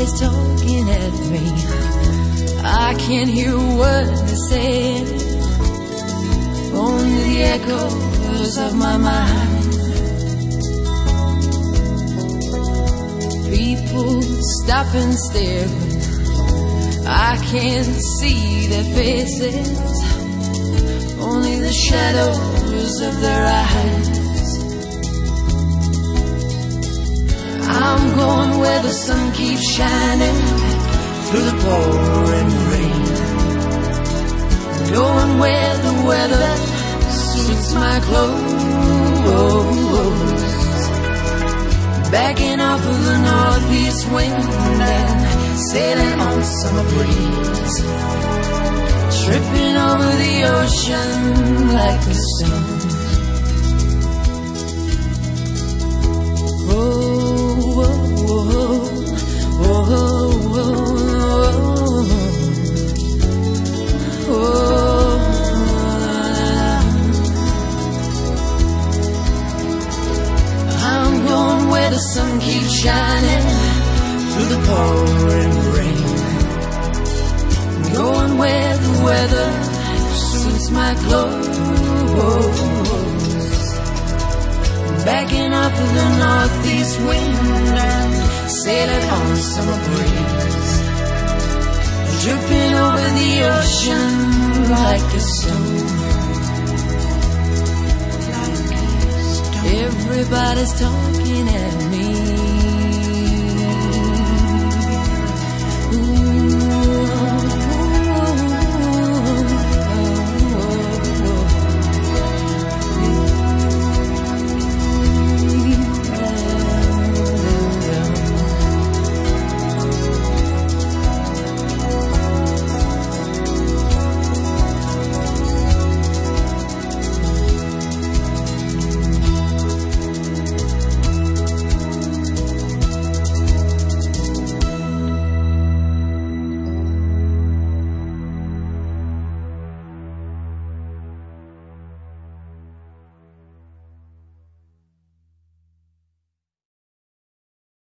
Everybody's talking at me. I can't hear a word they say. Only the echoes of my mind. People stop and stare. I can't see their faces. Only the shadows of their eyes. I'm going where the sun keeps shining through the pouring rain. Going where the weather suits my clothes. Backing off of the northeast wind and sailing on summer breeze. Tripping over the ocean like a stone. I'm going where the sun keeps shining through the pouring rain. Going where the weather suits my clothes. Backing up of the northeast wind and sailing on a summer breeze. Dripping over the ocean like a stone. Everybody's talking at me.